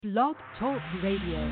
Blog Talk Radio.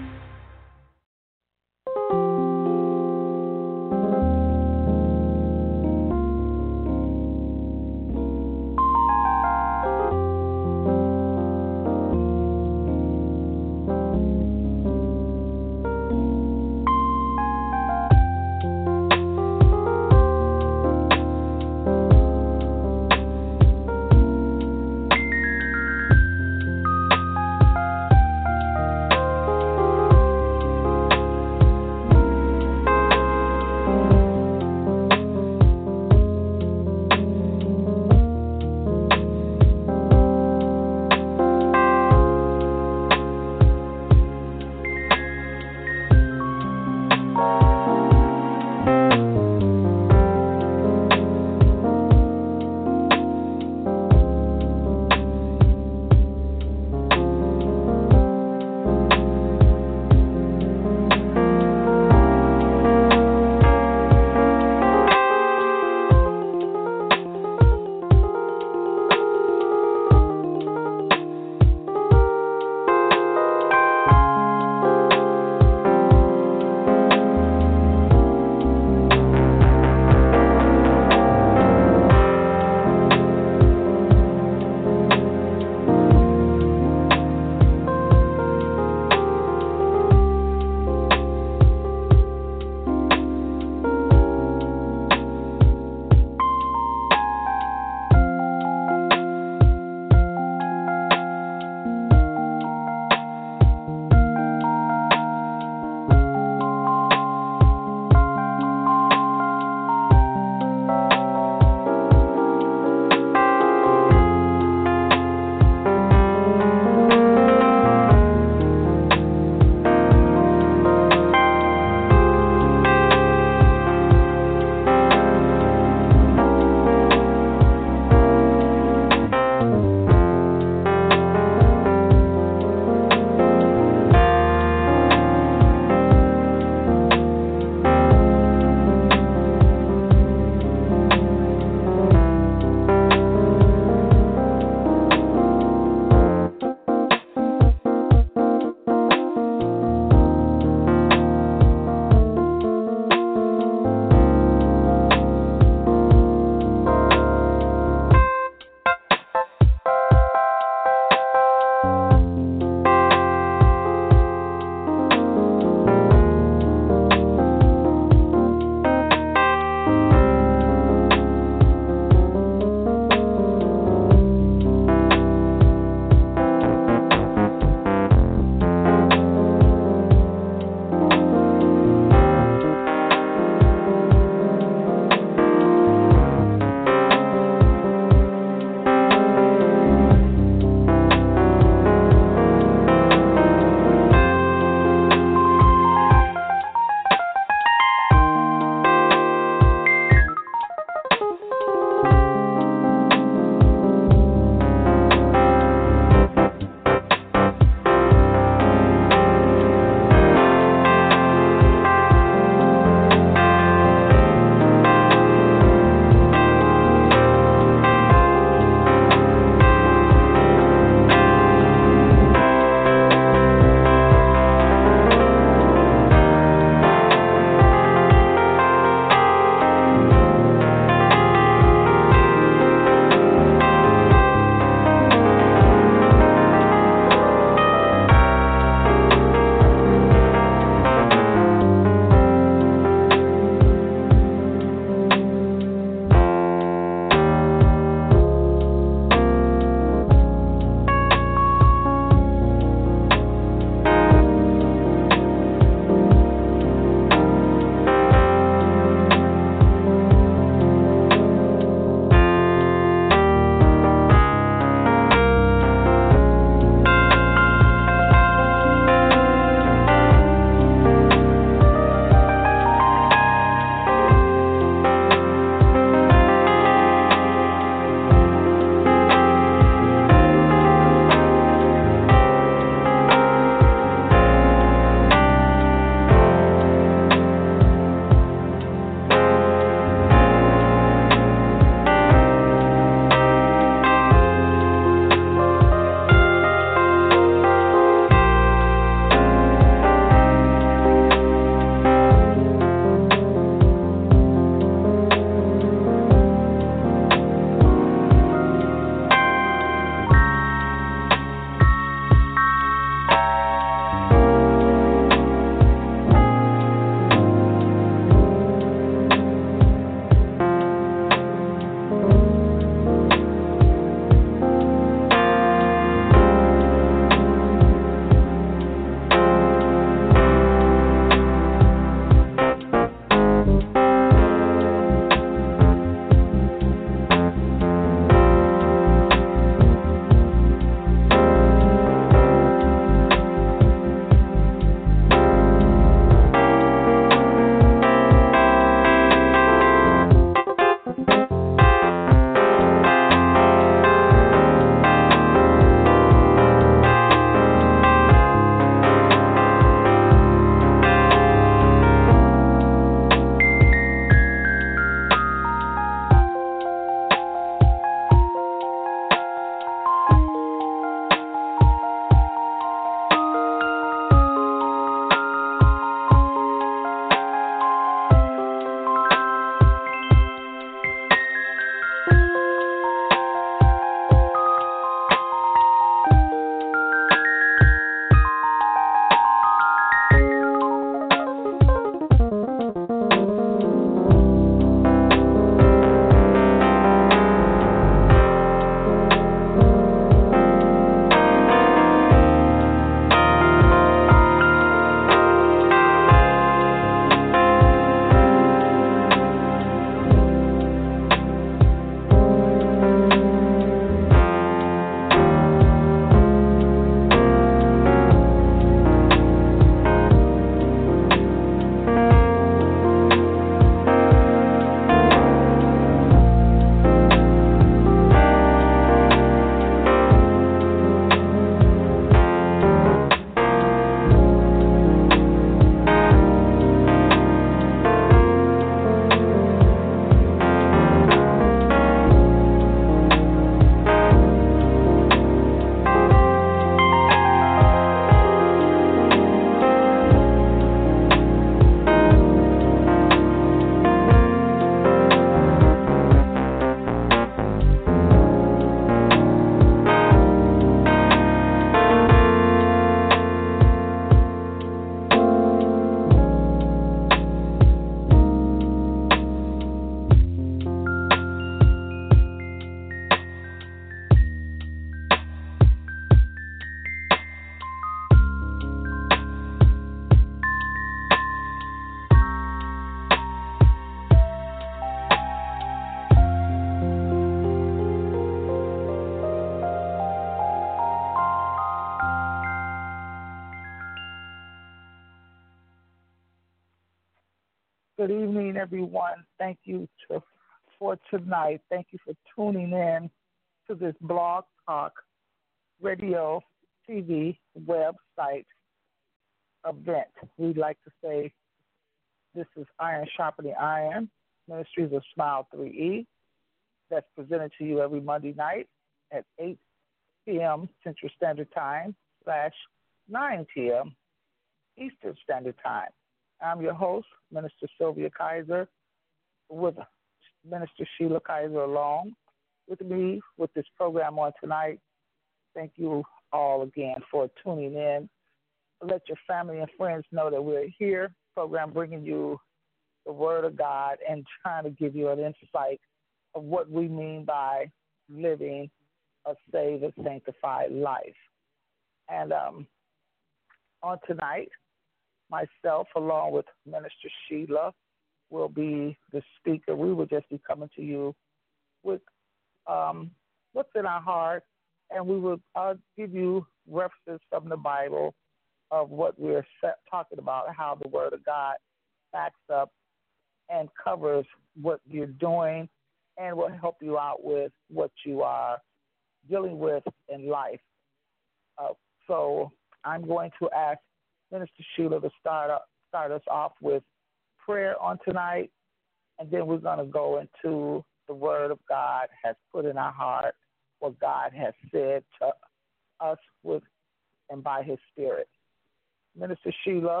Good evening, everyone. Thank you for tonight. Thank you for tuning in to this blog talk radio TV website event. We'd like to say this is Iron Sharpening Iron, Ministries of Smile 3E, that's presented to you every Monday night at 8 p.m. Central Standard Time / 9 p.m. Eastern Standard Time. I'm your host, Minister Sylvia Kaiser, with Minister Sheila Kaiser along with me with this program on tonight. Thank you all again for tuning in. Let your family and friends know that we're here, program bringing you the Word of God and trying to give you an insight of what we mean by living a saved and sanctified life. And on tonight, myself, along with Minister Sheila, will be the speaker. We will just be coming to you with what's in our heart, and we will give you references from the Bible of what we're talking about, how the Word of God backs up and covers what you're doing and will help you out with what you are dealing with in life. So I'm going to ask Minister Sheila to start us off with prayer on tonight, and then we're going to go into the Word of God has put in our heart, what God has said to us with and by His Spirit. Minister Sheila.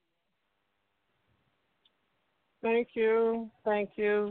Thank you. I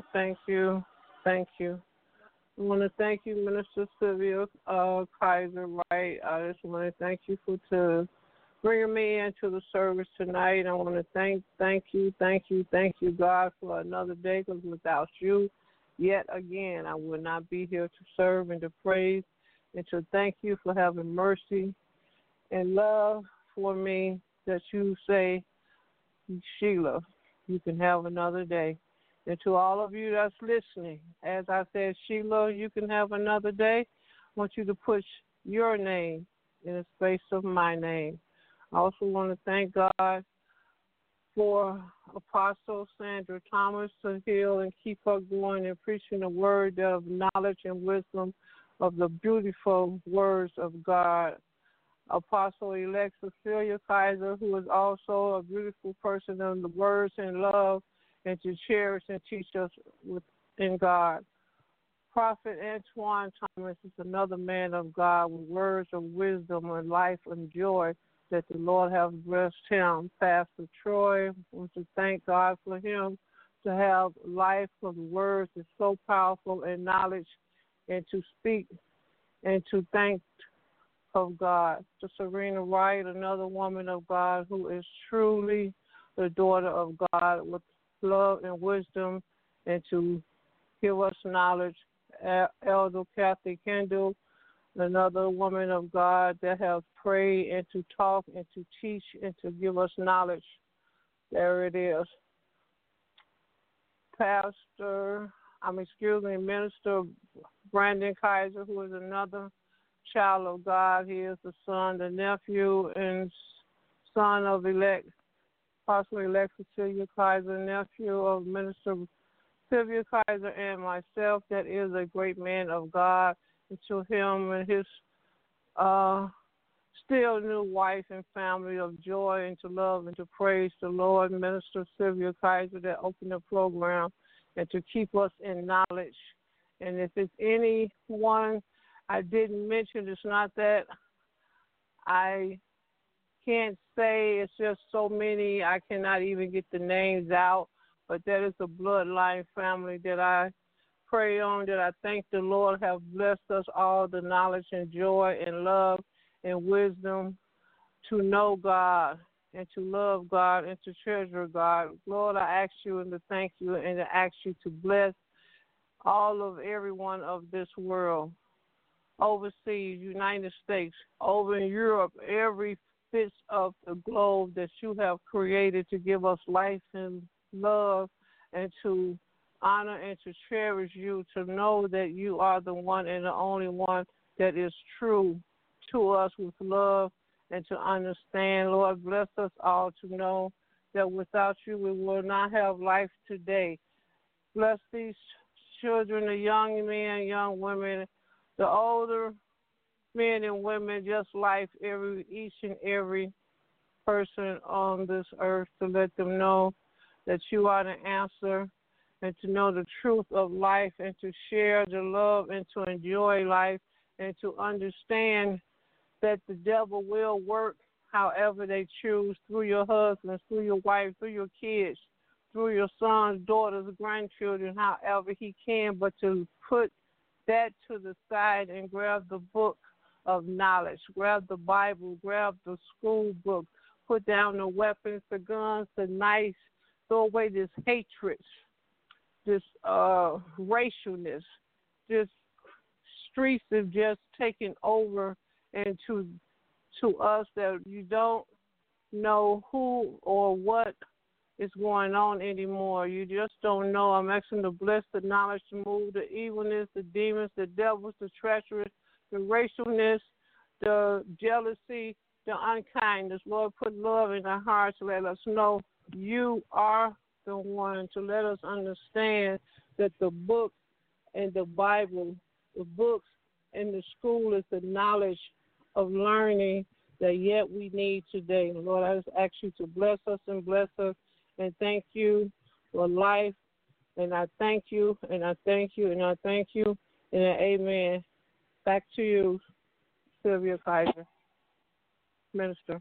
want to thank you, Minister Sylvia Kaiser. Right, I just want to thank you for bringing me into the service tonight. I want to thank you, God, for another day, because without you, yet again, I would not be here to serve and to praise and to thank you for having mercy and love for me, that you say, Sheila, you can have another day. And to all of you that's listening, as I said, Sheila, you can have another day. I want you to put your name in the space of my name. I also want to thank God for Apostle Sandra Thomas to heal and keep her going and preaching the word of knowledge and wisdom of the beautiful words of God. Apostle-elect Cecilia Kaiser, who is also a beautiful person in the words and love and to cherish and teach us in God. Prophet Antoine Thomas is another man of God with words of wisdom and life and joy that the Lord has blessed him. Pastor Troy, I want to thank God for him to have life for the words is so powerful and knowledge and to speak and to thank of God. To Serena Wright, another woman of God who is truly the daughter of God with love and wisdom and to give us knowledge. Elder Kathy Kendall, another woman of God that has prayed and to talk and to teach and to give us knowledge. There it is. Minister Brandon Kaiser, who is another child of God. He is the son, the nephew, and son of Apostle-elect Cecilia Kaiser, nephew of Minister Sylvia Kaiser and myself. That is a great man of God. And to him and his still new wife and family of joy and to love and to praise the Lord, Minister Sylvia Kaiser, that opened the program and to keep us in knowledge. And if it's anyone I didn't mention, it's not that I can't say, it's just so many, I cannot even get the names out, but that is a bloodline family that I pray on, that I thank the Lord have blessed us all the knowledge and joy and love and wisdom to know God and to love God and to treasure God. Lord, I ask you and to thank you and to ask you to bless all of everyone of this world, overseas, United States, over in Europe, every bit of the globe that you have created to give us life and love and to honor and to cherish you, to know that you are the one and the only one that is true to us with love and to understand. Lord, bless us all to know that without you we will not have life today. Bless these children, the young men, young women, the older men and women, just life, each and every person on this earth, to let them know that you are the answer, and to know the truth of life, and to share the love, and to enjoy life, and to understand that the devil will work however they choose, through your husbands, through your wife, through your kids, through your sons, daughters, grandchildren, however he can, but to put that to the side and grab the book of knowledge, grab the Bible, grab the school book, put down the weapons, the guns, the knives, throw away this hatred, this racialness, this streets have just taken over, and to us that you don't know who or what is going on anymore. You just don't know. I'm asking to bless the knowledge to move the evilness, the demons, the devils, the treacherous, the racialness, the jealousy, the unkindness. Lord, put love in our hearts to let us know you are the one, to let us understand that the book and the Bible, the books and the school is the knowledge of learning that yet we need today. Lord, I just ask you to bless us and bless us, and thank you for life, and I thank you, and I thank you, and I thank you, and amen. Back to you, Sylvia Kaiser, Minister.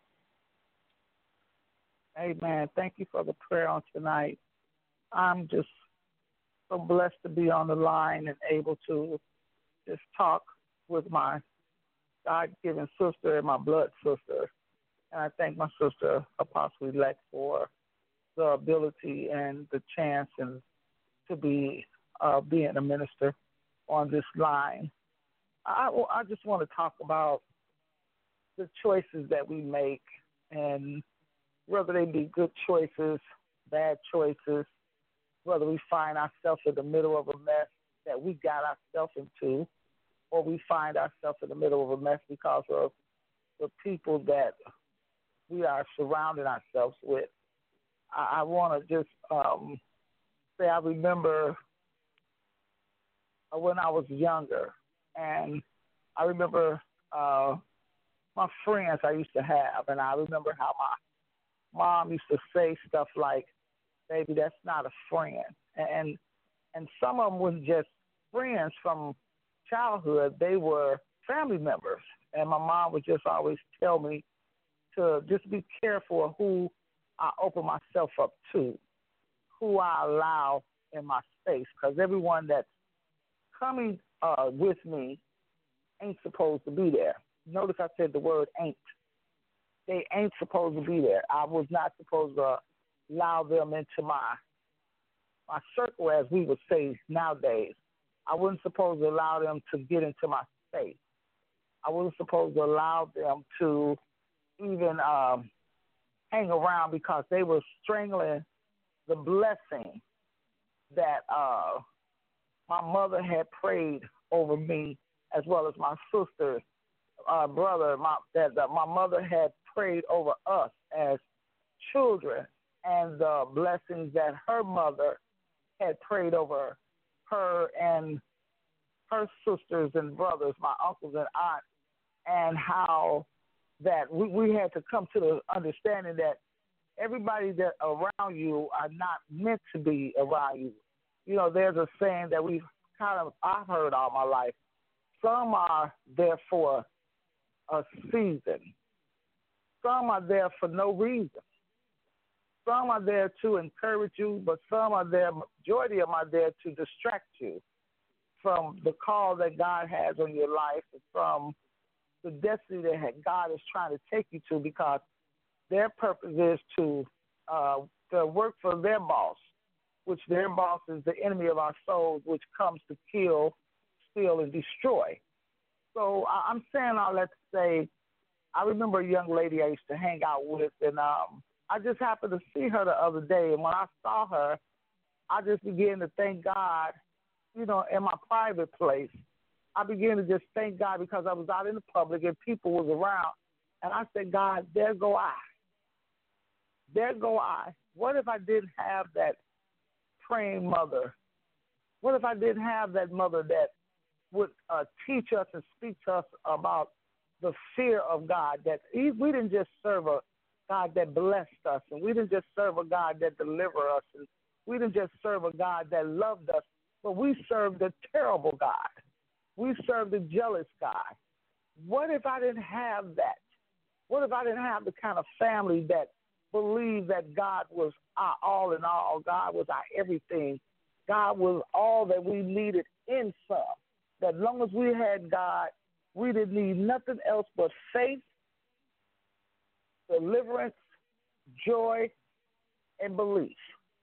Amen. Thank you for the prayer on tonight. I'm just so blessed to be on the line and able to just talk with my God-given sister and my blood sister. And I thank my sister, Apostle-elect, for the ability and the chance and to be being a minister on this line. I just want to talk about the choices that we make, and whether they be good choices, bad choices, whether we find ourselves in the middle of a mess that we got ourselves into, or we find ourselves in the middle of a mess because of the people that we are surrounding ourselves with. I want to just say I remember when I was younger, and I remember my friends I used to have, and I remember how my mom used to say stuff like, "Baby, that's not a friend," and some of them was just friends from childhood. They were family members, and my mom would just always tell me to just be careful of who I open myself up to, who I allow in my space, because everyone that's coming with me ain't supposed to be there. Notice I said the word ain't. They ain't supposed to be there. I was not supposed to allow them into my circle, as we would say nowadays. I wasn't supposed to allow them to get into my space. I wasn't supposed to allow them to even hang around, because they were strangling the blessing that my mother had prayed over me, as well as my sister's brother. That my mother had prayed over us as children, and the blessings that her mother had prayed over her and her sisters and brothers, my uncles and aunts, and how that we had to come to the understanding that everybody that around you are not meant to be around you. You know, there's a saying that I've heard all my life. Some are there for a season. Some are there for no reason. Some are there to encourage you, but some are there, majority of them are there to distract you from the call that God has on your life, and from the destiny that God is trying to take you to, because their purpose is to work for their boss, which their boss is the enemy of our souls, which comes to kill, steal, and destroy. So I'm saying all that to say, I remember a young lady I used to hang out with, and I just happened to see her the other day, and when I saw her, I just began to thank God, you know, in my private place. I began to just thank God, because I was out in the public and people was around, and I said, God, there go I. there go I. What if I didn't have that praying mother? What if I didn't have that mother that would teach us and speak to us about the fear of God? That we didn't just serve a God that blessed us, and we didn't just serve a God that delivered us, and we didn't just serve a God that loved us, but we served a terrible God. We served a jealous God. What if I didn't have that? What if I didn't have the kind of family that believed that God was our all in all, God was our everything, God was all that we needed in some? That as long as we had God, we didn't need nothing else but faith, deliverance, joy, and belief.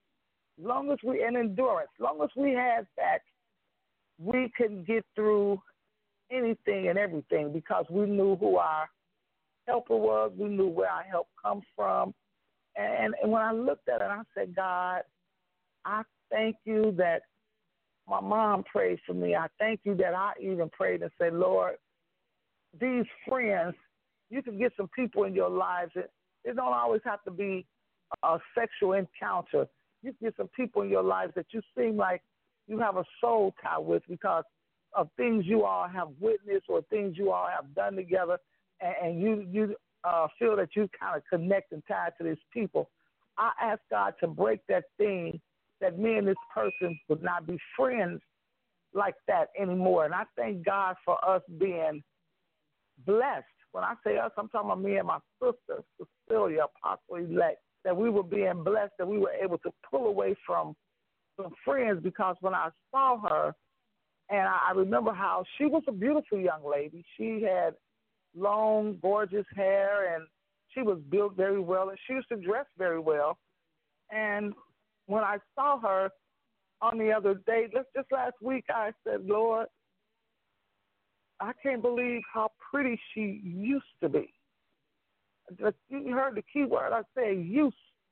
And endurance. As long as we had that, we could get through anything and everything because we knew who our helper was. We knew where our help comes from. And when I looked at it, I said, God, I thank you that my mom prayed for me. I thank you that I even prayed and said, Lord, these friends, you can get some people in your lives. It don't always have to be a sexual encounter. You can get some people in your lives that you seem like you have a soul tie with because of things you all have witnessed or things you all have done together, and you feel that you kind of connect and tie to these people. I ask God to break that thing that me and this person would not be friends like that anymore. And I thank God for us being blessed. When I say us, I'm talking about me and my sister, Cecilia, Apostle-elect, that we were being blessed, that we were able to pull away from some friends because when I saw her, and I remember how she was a beautiful young lady. She had long, gorgeous hair, and she was built very well, and she used to dress very well. And when I saw her on the other day, just last week, I said, Lord, I can't believe how pretty she used to be. You heard the key word. I said used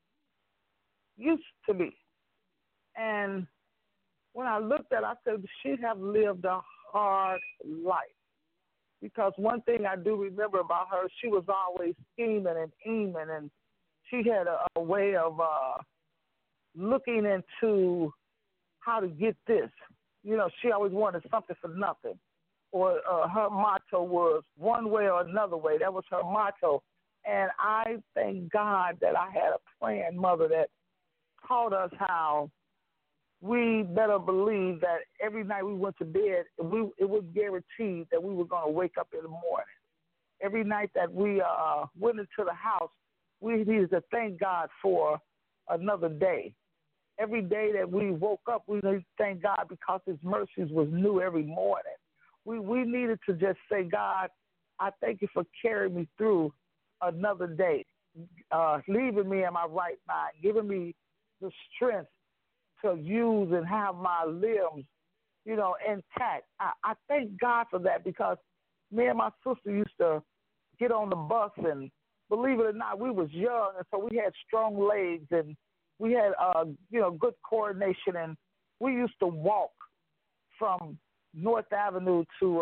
to be. And when I looked at her, I said, she have lived a hard life. Because one thing I do remember about her, she was always scheming and aiming, and she had a way of looking into how to get this. You know, she always wanted something for nothing. Or her motto was one way or another way. That was her motto. And I thank God that I had a praying mother that taught us how we better believe that every night we went to bed, it was guaranteed that we were going to wake up in the morning. Every night that we went into the house, we needed to thank God for another day. Every day that we woke up, we needed to thank God because His mercies was new every morning. We needed to just say, God, I thank you for carrying me through another day, leaving me in my right mind, giving me the strength to use and have my limbs, intact. I thank God for that because me and my sister used to get on the bus, and believe it or not, we was young, and so we had strong legs, and we had, good coordination, and we used to walk from North Avenue to,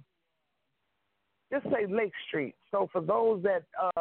just say Lake Street. So for those that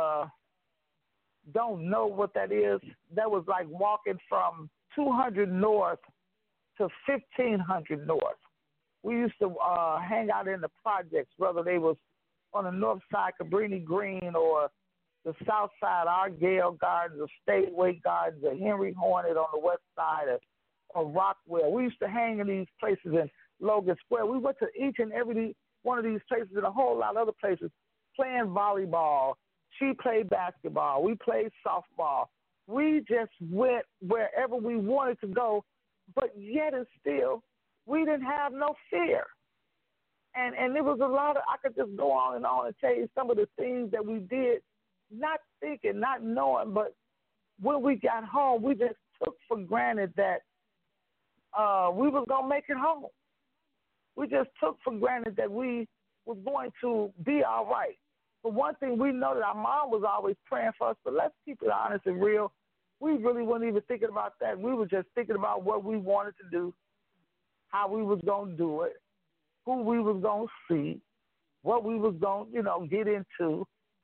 don't know what that is, that was like walking from 200 North to 1500 North. We used to hang out in the projects, whether they was on the north side, Cabrini Green, or the south side, Argyle Gardens, or Stateway Gardens, or Henry Hornet on the west side, or Rockwell. We used to hang in these places in Logan Square. We went to each and every one of these places and a whole lot of other places playing volleyball. She played basketball. We played softball. We just went wherever we wanted to go, but yet and still, we didn't have no fear. And there was a lot of, I could just go on and tell you some of the things that we did, not thinking, not knowing, but when we got home, we just took for granted that we was going to make it home. We just took for granted that we was going to be all right. But one thing we know that our mom was always praying for us, but let's keep it honest and real. We really weren't even thinking about that. We were just thinking about what we wanted to do, how we was going to do it, who we was going to see, what we was going to, get into.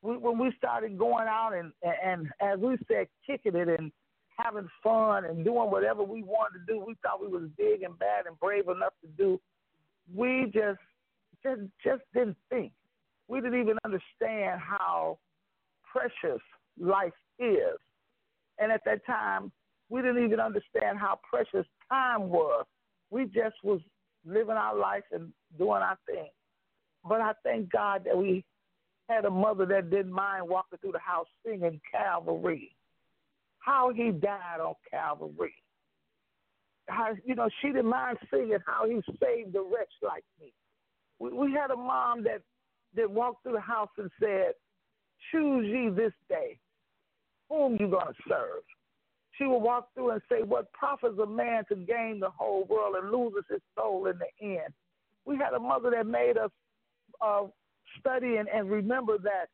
when we started going out and as we said, kicking it and having fun and doing whatever we wanted to do, we thought we was big and bad and brave enough to do. We just didn't think. We didn't even understand how precious life is. And at that time, we didn't even understand how precious time was. We just was living our life and doing our thing. But I thank God that we had a mother that didn't mind walking through the house singing Calvary. How he died on Calvary. How, she didn't mind singing how he saved a wretch like me. We had a mom that walked through the house and said, choose ye this day whom you going to serve. She would walk through and say, what profits a man to gain the whole world and loses his soul in the end? We had a mother that made us study and remember that,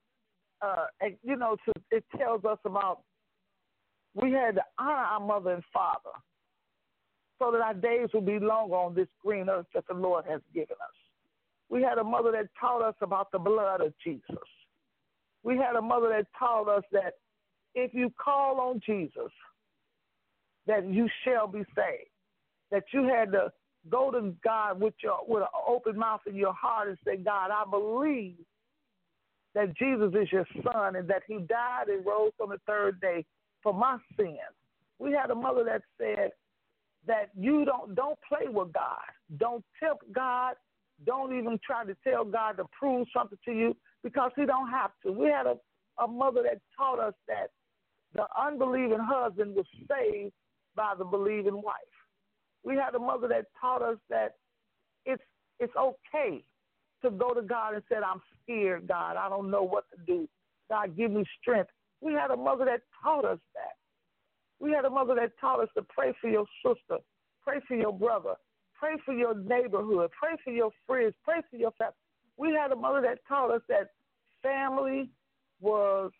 it tells us about we had to honor our mother and father so that our days will be longer on this green earth that the Lord has given us. We had a mother that taught us about the blood of Jesus. We had a mother that taught us that if you call on Jesus, that you shall be saved. That you had to go to God with an open mouth in your heart and say, God, I believe that Jesus is your son and that he died and rose on the third day for my sins. We had a mother that said that you don't play with God. Don't tempt God. Don't even try to tell God to prove something to you because he don't have to. We had a mother that taught us that the unbelieving husband was saved by the believing wife. We had a mother that taught us that it's okay to go to God and say, I'm scared, God. I don't know what to do. God, give me strength. We had a mother that taught us that. We had a mother that taught us to pray for your sister, pray for your brother, pray for your neighborhood, pray for your friends, pray for your family. We had a mother that taught us that family was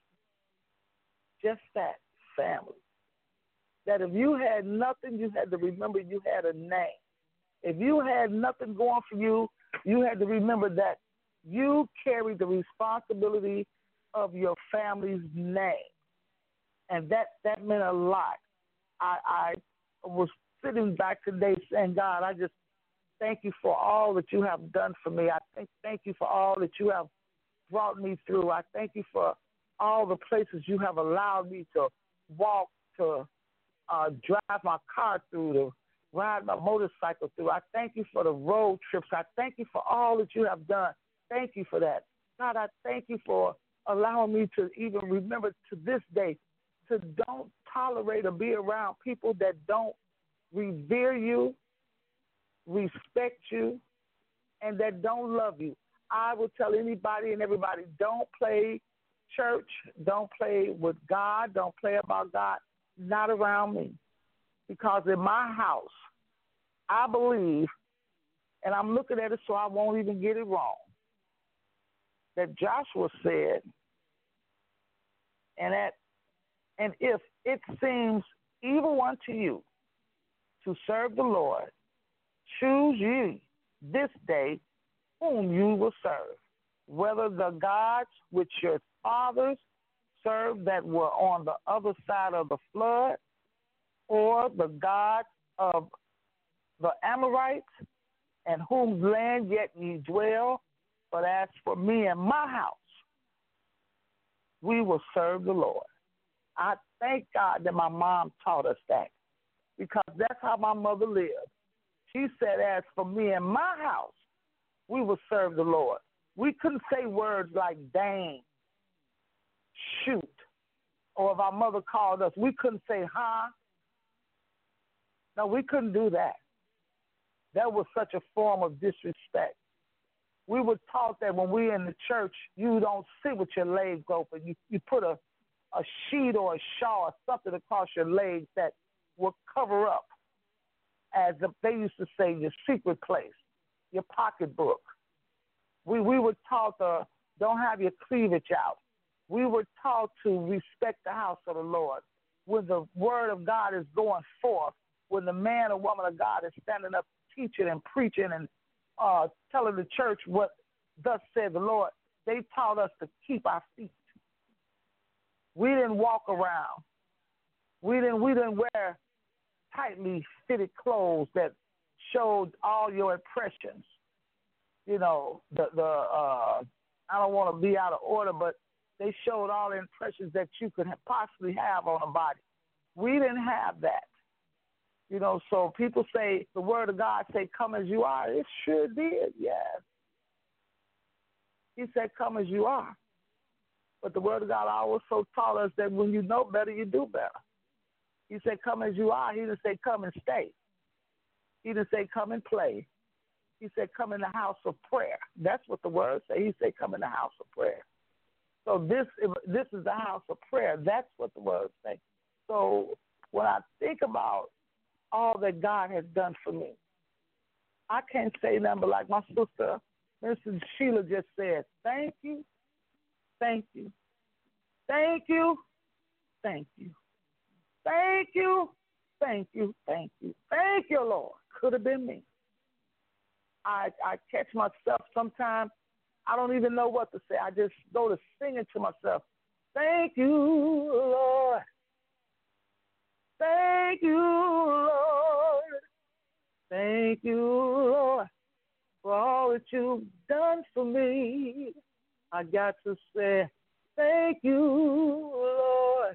just that, family. That if you had nothing, you had to remember you had a name. If you had nothing going for you, you had to remember that you carried the responsibility of your family's name. And that meant a lot. I was sitting back today saying, God, I just thank you for all that you have done for me. I thank you for all that you have brought me through. I thank you for all the places you have allowed me to walk, to drive my car through, to ride my motorcycle through. I thank you for the road trips. I thank you for all that you have done. Thank you for that. God, I thank you for allowing me to even remember to this day to don't tolerate or be around people that don't revere you, respect you, and that don't love you. I will tell anybody and everybody, don't play church, don't play with God, don't play about God, not around me. Because in my house, I believe, and I'm looking at it so I won't even get it wrong, that Joshua said, and if it seems evil unto you to serve the Lord, choose ye this day whom you will serve, whether the gods which your fathers served that were on the other side of the flood, or the gods of the Amorites, and whose land yet ye dwell. But as for me and my house, we will serve the Lord. I thank God that my mom taught us that, because that's how my mother lived. She said, as for me and my house, we will serve the Lord. We couldn't say words like dang, shoot, or if our mother called us, we couldn't say, huh? No, we couldn't do that. That was such a form of disrespect. We were taught that when we're in the church, you don't sit with your legs open. You put a sheet or a shawl or something across your legs that will cover up, as they used to say, your secret place, your pocketbook. We were taught to don't have your cleavage out. We were taught to respect the house of the Lord. When the word of God is going forth, when the man or woman of God is standing up teaching and preaching and telling the church what thus said the Lord, they taught us to keep our feet We didn't walk around. We didn't wear tightly fitted clothes that showed all your impressions. You know, I don't want to be out of order, but they showed all the impressions that you could possibly have on a body. We didn't have that. You know, so people say, the word of God say, come as you are. It sure did, yes. He said, come as you are. But the word of God also taught us that when you know better, you do better. He said, come as you are. He didn't say, come and stay. He didn't say, come and play. He said, come in the house of prayer. That's what the word said. He said, come in the house of prayer. So this is the house of prayer. That's what the word says. So when I think about all that God has done for me, I can't say nothing but like my sister, Mrs. Sheila just said, thank you, thank you, thank you, thank you, thank you, thank you, thank you, thank you, Lord. Could have been me. I catch myself sometimes, I don't even know what to say. I just go to singing to myself, thank you, Lord. Thank you, Lord. Thank you, Lord, for all that you've done for me. I got to say, thank you, Lord.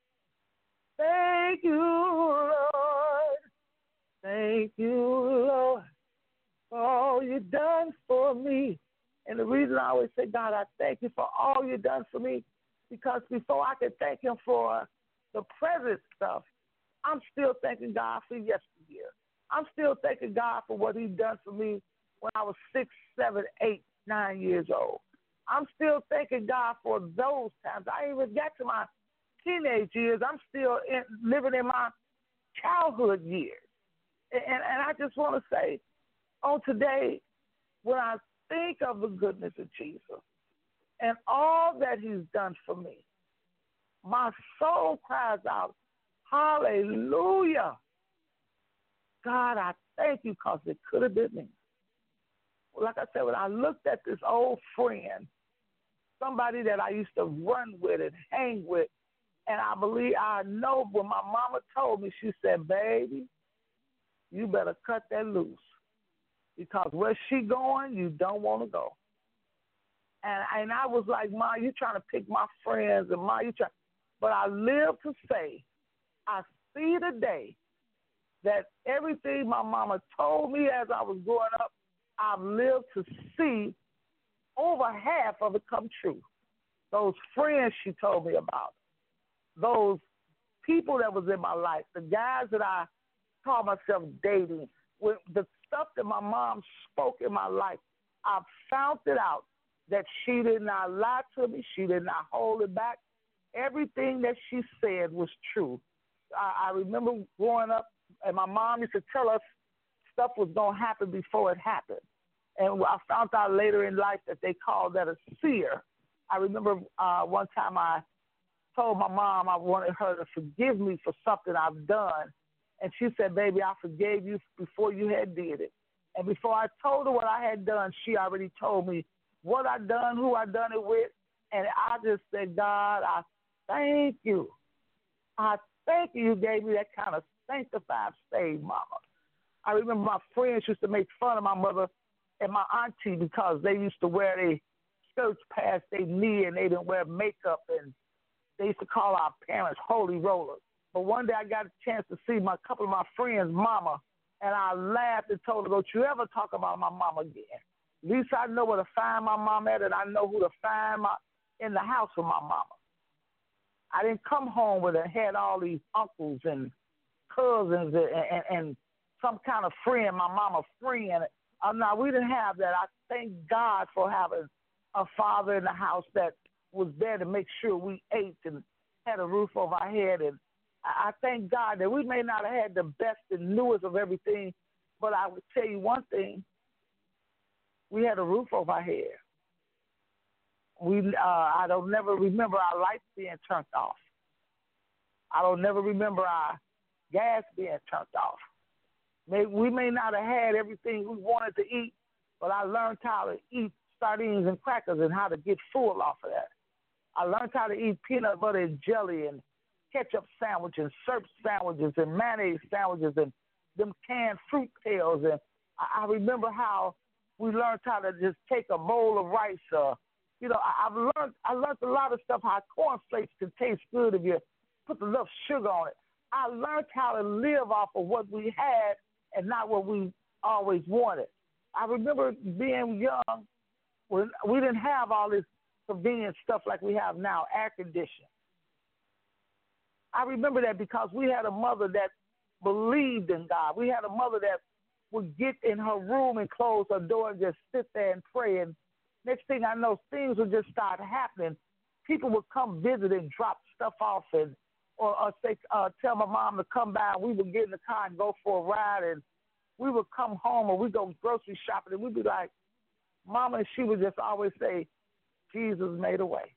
Thank you, Lord. Thank you, Lord, for all you've done for me. And the reason I always say, God, I thank you for all you've done for me, because before I could thank him for the present stuff, I'm still thanking God for yesteryear. I'm still thanking God for what he's done for me when I was 6, 7, 8, 9 years old. I'm still thanking God for those times. I ain't even got to my teenage years. I'm still living in my childhood years. And I just want to say, on today, when I think of the goodness of Jesus and all that he's done for me, my soul cries out, hallelujah. God, I thank you, because it could have been me. Well, like I said, when I looked at this old friend, somebody that I used to run with and hang with, and I know when my mama told me, she said, baby, you better cut that loose, because where she going, you don't want to go. And I was like, Ma, you trying to pick my friends, and Ma, you trying. But I live to say, I see the day that everything my mama told me as I was growing up, I've lived to see over half of it come true. Those friends she told me about, those people that was in my life, the guys that I call myself dating, with the stuff that my mom spoke in my life, I found it out that she did not lie to me. She did not hold it back. Everything that she said was true. I remember growing up, and my mom used to tell us stuff was going to happen before it happened. And I found out later in life that they called that a seer. I remember one time I told my mom I wanted her to forgive me for something I've done. And she said, baby, I forgave you before you had did it. And before I told her what I had done, she already told me what I done, who I done it with. And I just said, God, I thank you. I thank you. You gave me that kind of sanctified stage, mama. I remember my friends used to make fun of my mother and my auntie because they used to wear their skirts past their knee and they didn't wear makeup, and they used to call our parents holy rollers. But one day I got a chance to see a couple of my friends' mama, and I laughed and told her, don't you ever talk about my mama again. At least I know where to find my mama at, and I know who to find in the house with my mama. I didn't come home with her, had all these uncles and cousins and some kind of friend, my mama friend. No, we didn't have that. I thank God for having a father in the house that was there to make sure we ate and had a roof over our head. And I thank God that we may not have had the best and newest of everything, but I would tell you one thing. We had a roof over our head. I don't never remember our lights being turned off. I don't never remember our gas being turned off. We may not have had everything we wanted to eat, but I learned how to eat sardines and crackers and how to get full off of that. I learned how to eat peanut butter and jelly and ketchup sandwiches, syrup sandwiches, and mayonnaise sandwiches, and them canned fruit tails. And I remember how we learned how to just take a bowl of rice. I learned a lot of stuff, how cornflakes can taste good if you put enough sugar on it. I learned how to live off of what we had and not what we always wanted. I remember being young when we didn't have all this convenient stuff like we have now, air conditioning. I remember that because we had a mother that believed in God. We had a mother that would get in her room and close her door and just sit there and pray. And next thing I know, things would just start happening. People would come visit and drop stuff off, and or say, tell my mom to come by, and we would get in the car and go for a ride, and we would come home or we'd go grocery shopping, and we'd be like, Mama, and she would just always say, Jesus made a way.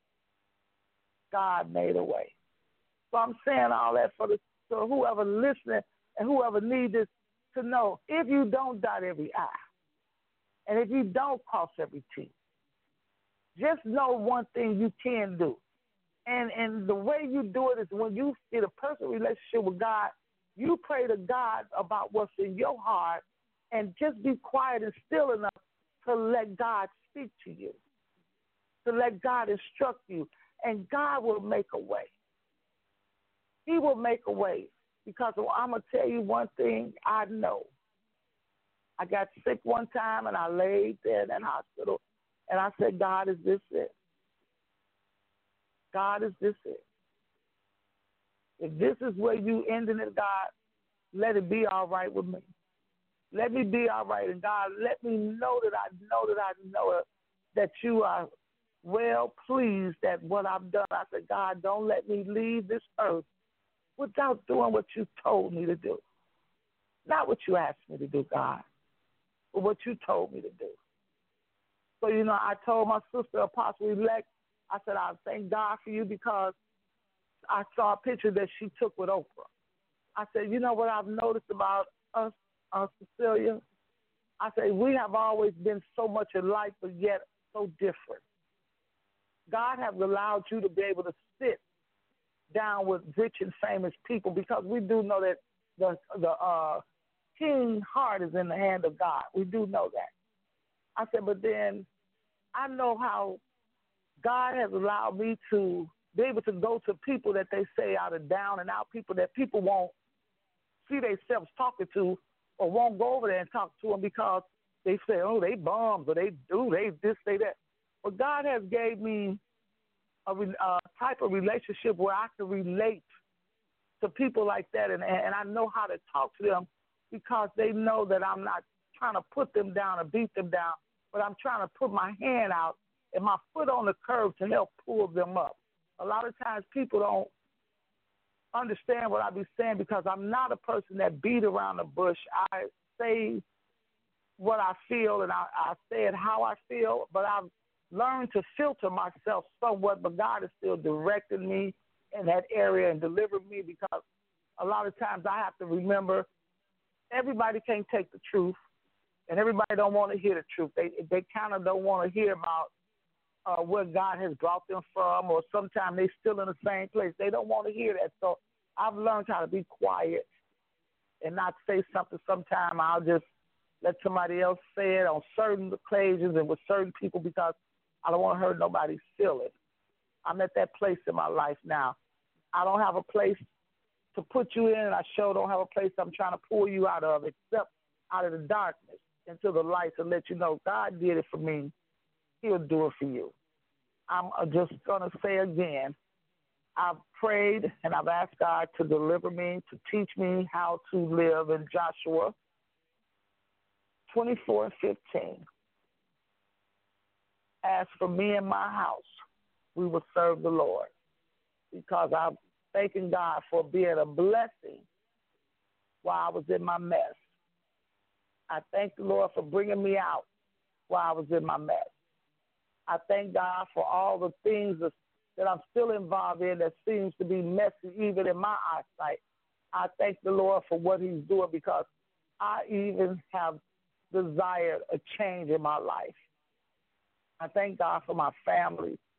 God made a way. So I'm saying all that for whoever listening and whoever needs this to know, if you don't dot every I, and if you don't cross every T, just know one thing you can do. And the way you do it is when you get a personal relationship with God, you pray to God about what's in your heart and just be quiet and still enough to let God speak to you, to let God instruct you, and God will make a way. He will make a way, because I'm going to tell you one thing I know. I got sick one time, and I laid there in that hospital, and I said, God, is this it? God, is this it? If this is where you ending it, God, let it be all right with me. Let me be all right. And God, let me know that you are well pleased at what I've done. I said, God, don't let me leave this earth without doing what you told me to do. Not what you asked me to do, God, but what you told me to do. So, I told my sister, Apostle-elect, I said, I thank God for you, because I saw a picture that she took with Oprah. I said, you know what I've noticed about us, Cecilia? I said, we have always been so much alike, but yet so different. God has allowed you to be able to sit down with rich and famous people, because we do know that the king's heart is in the hand of God. We do know that. I said, but then I know how God has allowed me to be able to go to people that they say are the down and out people that people won't see themselves talking to, or won't go over there and talk to them because they say, oh, they bums, or they this, they that. But God has gave me a type of relationship where I can relate to people like that, and I know how to talk to them, because they know that I'm not trying to put them down or beat them down, but I'm trying to put my hand out and my foot on the curb to help pull them up. A lot of times people don't understand what I be saying, because I'm not a person that beat around the bush. I say what I feel, and I say it how I feel, but I've learned to filter myself somewhat, but God is still directing me in that area and delivering me, because a lot of times I have to remember everybody can't take the truth, and everybody don't want to hear the truth. They kind of don't want to hear about where God has brought them from, or sometimes they're still in the same place. They don't want to hear that. So I've learned how to be quiet and not say something. Sometimes I'll just let somebody else say it on certain occasions and with certain people, because I don't want to hurt nobody's feelings. I'm at that place in my life now. I don't have a place to put you in, and I sure don't have a place I'm trying to pull you out of, except out of the darkness into the light, to let you know God did it for me. He'll do it for you. I'm just going to say again, I've prayed and I've asked God to deliver me, to teach me how to live in Joshua 24:15. As for me and my house, we will serve the Lord, because I'm thanking God for being a blessing while I was in my mess. I thank the Lord for bringing me out while I was in my mess. I thank God for all the things that I'm still involved in that seems to be messy even in my eyesight. I thank the Lord for what he's doing, because I even have desired a change in my life. I thank God for my family.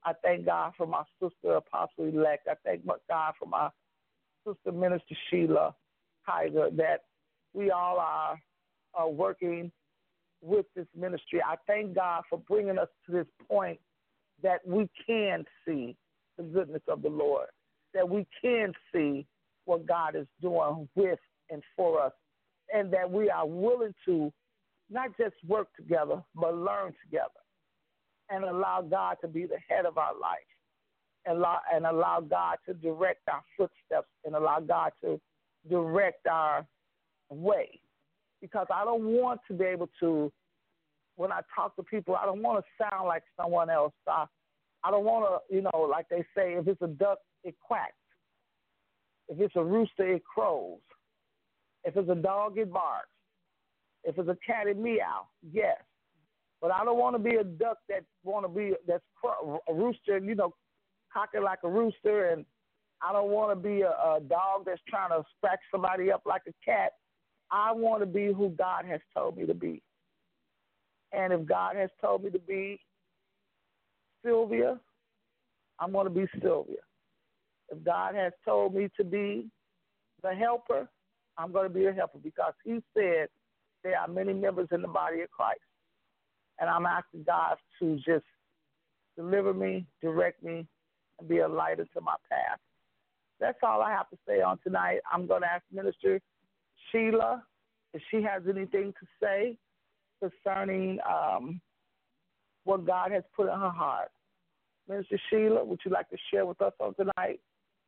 I thank God for my sister, Apostle Elect. I thank God for my sister, Minister Sheila Kaiser, that we all are working with this ministry. I thank God for bringing us to this point that we can see the goodness of the Lord, that we can see what God is doing with and for us, and that we are willing to not just work together, but learn together and allow God to be the head of our life, and allow God to direct our footsteps, and allow God to direct our way. Because I don't want to be able to, when I talk to people, I don't want to sound like someone else. I don't want to, like they say, if it's a duck, it quacks. If it's a rooster, it crows. If it's a dog, it barks. If it's a cat, it meow. Yes. But I don't want to be a duck that's a rooster, cocking like a rooster, and I don't want to be a dog that's trying to scratch somebody up like a cat. I want to be who God has told me to be. And if God has told me to be Sylvia, I'm going to be Sylvia. If God has told me to be the helper, I'm going to be a helper, because he said there are many members in the body of Christ. And I'm asking God to just deliver me, direct me, and be a light into my path. That's all I have to say on tonight. I'm going to ask Minister Sheila if she has anything to say concerning what God has put in her heart. Minister Sheila, would you like to share with us on tonight?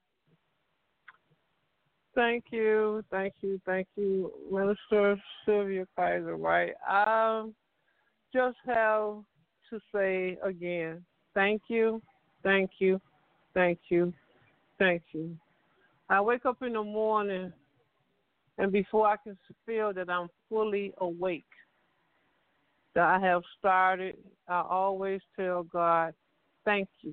Thank you, Minister Sylvia Kaiser. Right. Just have to say again, thank you. I wake up in the morning, and before I can feel that I'm fully awake, that I have started, I always tell God, thank you.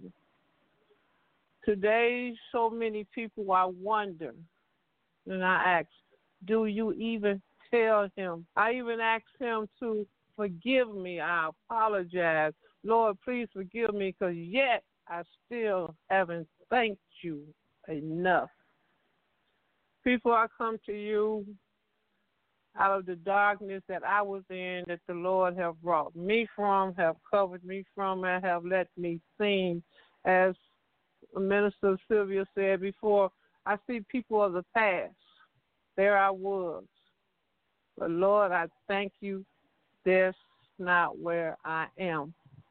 Today, so many people, I wonder, and I ask, do you even tell him? I even ask him to forgive me. I apologize. Lord, please forgive me, because yet I still haven't thanked you enough. People, I come to you out of the darkness that I was in, that the Lord have brought me from, have covered me from, and have let me sing. As Minister Sylvia said before, I see people of the past. There I was. But Lord, I thank you. That's not where I am.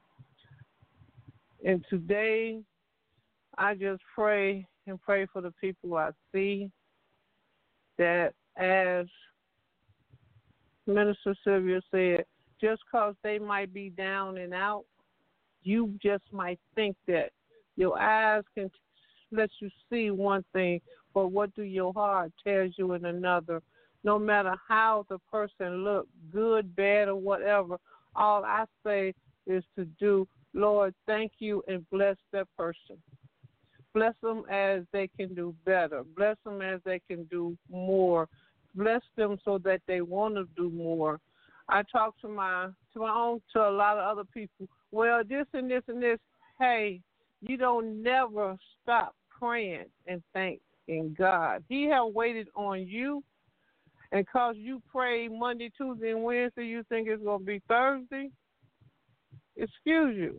And today, I just pray and pray for the people I see, that as Minister Sylvia said, just because they might be down and out, you just might think that your eyes can let you see one thing, but what do your heart tells you in another? No matter how the person look, good, bad, or whatever, all I say is to do, Lord, thank you, and bless that person. Bless them as they can do better. Bless them as they can do more. Bless them so that they want to do more. I talk to a lot of other people. Well, this and this and this. Hey, you don't never stop praying and thanking God. He have waited on you, and because you pray Monday, Tuesday, and Wednesday, you think it's going to be Thursday? Excuse you.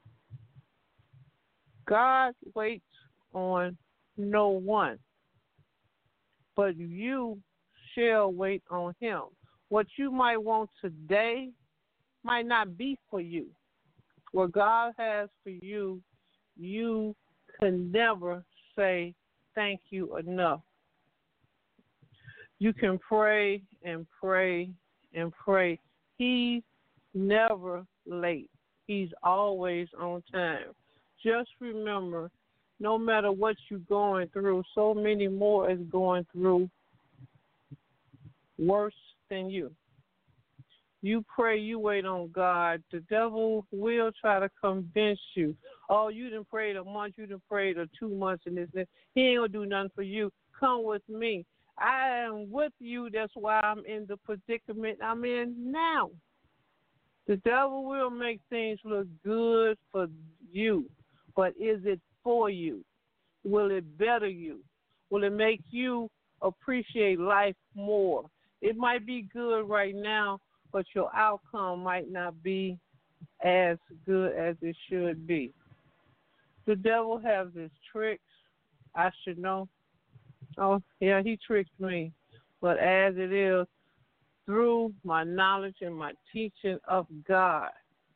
God waits on no one, but you shall wait on him. What you might want today might not be for you. What God has for you, you can never say thank you enough. You can pray and pray and pray. He's never late. He's always on time. Just remember, no matter what you're going through, so many more is going through worse than you. You pray, you wait on God. The devil will try to convince you. Oh, you done prayed a month, you done prayed 2 months, and this. He ain't going to do nothing for you. Come with me. I am with you. That's why I'm in the predicament I'm in now. The devil will make things look good for you, but is it for you? Will it better you? Will it make you appreciate life more? It might be good right now, but your outcome might not be as good as it should be. The devil has his tricks. I should know. Oh, yeah, he tricks me. But as it is, through my knowledge and my teaching of God,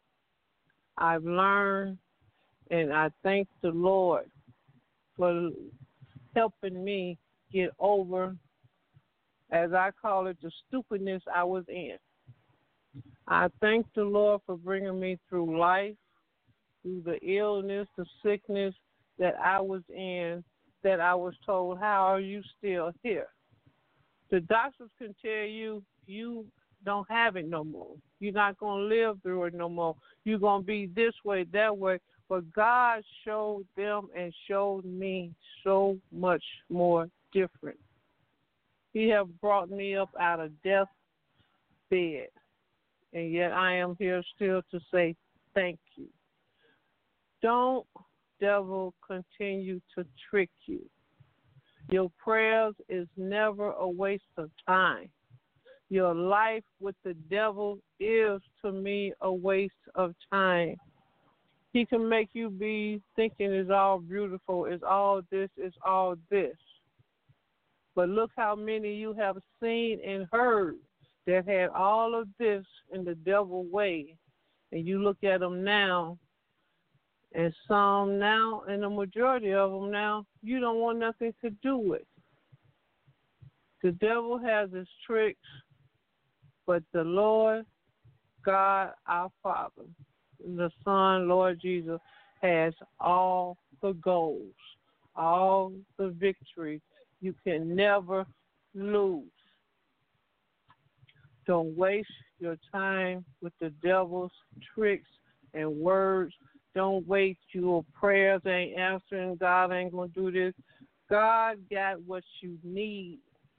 I've learned, and I thank the Lord for helping me get over, as I call it, the stupidness I was in. I thank the Lord for bringing me through life, through the illness, the sickness that I was in, that I was told, how are you still here? The doctors can tell you, you don't have it no more. You're not going to live through it no more. You're going to be this way, that way. But God showed them and showed me so much more different. He have brought me up out of death bed, and yet I am here still to say thank you. Don't, devil, continue to trick you. Your prayers is never a waste of time. Your life with the devil is, to me, a waste of time. He can make you be thinking it's all beautiful, it's all this, it's all this. But look how many you have seen and heard that had all of this in the devil way. And you look at them now, and some now, and the majority of them now, you don't want nothing to do with. The devil has his tricks, but the Lord, God, our Father, the Son, Lord Jesus, has all the goals, all the victory. You can never lose. Don't waste your time with the devil's tricks and words. Don't wait. Your prayers ain't answering. God ain't going to do this. God got what you need,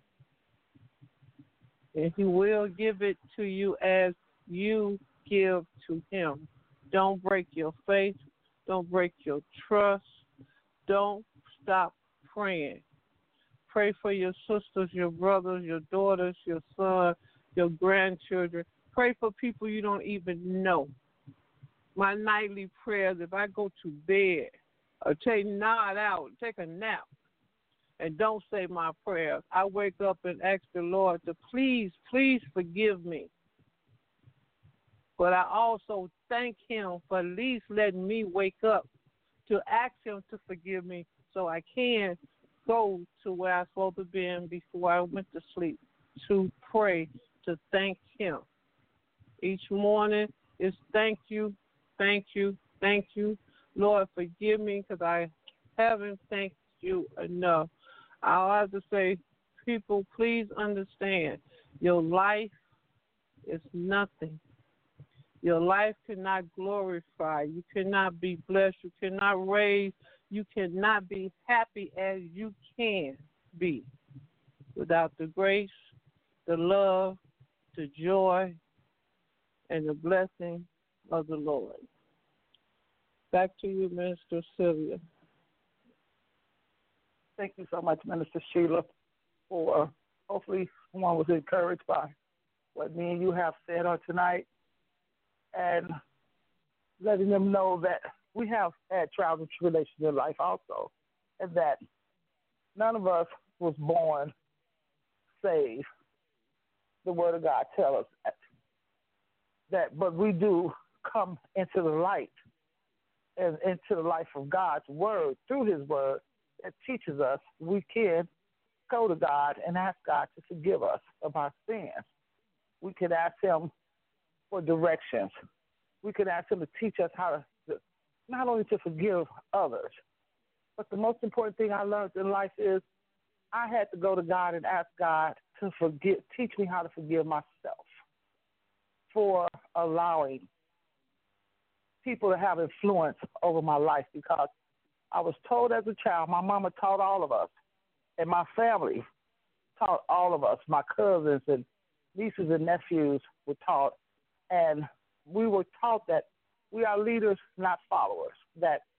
and he will give it to you as you give to him. Don't break your faith. Don't break your trust. Don't stop praying. Pray for your sisters, your brothers, your daughters, your son, your grandchildren. Pray for people you don't even know. My nightly prayers, if I go to bed or nod out, take a nap, and don't say my prayers, I wake up and ask the Lord to please forgive me. But I also thank him for at least letting me wake up to ask him to forgive me so I can go to where I'm supposed to be before I went to sleep, to pray, to thank him. Each morning is thank you, thank you, thank you. Lord, forgive me because I haven't thanked you enough. I'll have to say, people, please understand, your life is nothing. Your life cannot glorify. You cannot be blessed. You cannot raise. You cannot be happy as you can be without the grace, the love, the joy, and the blessing of the Lord. Back to you, Minister Sylvia. Thank you so much, Minister Sheila, for hopefully someone was encouraged by what me and you have said on tonight, and letting them know that we have had trials and tribulations in life also, and that none of us was born saved. The Word of God tells us that, but we do come into the light and into the life of God's Word through His Word that teaches us we can go to God and ask God to forgive us of our sins. We can ask Him for directions. We can ask Him to teach us how to, not only to forgive others, but the most important thing I learned in life is I had to go to God and ask God to teach me how to forgive myself for allowing people to have influence over my life, because I was told as a child, my mama taught all of us, and my family taught all of us, my cousins and nieces and nephews were taught, and we were taught that we are leaders, not followers, that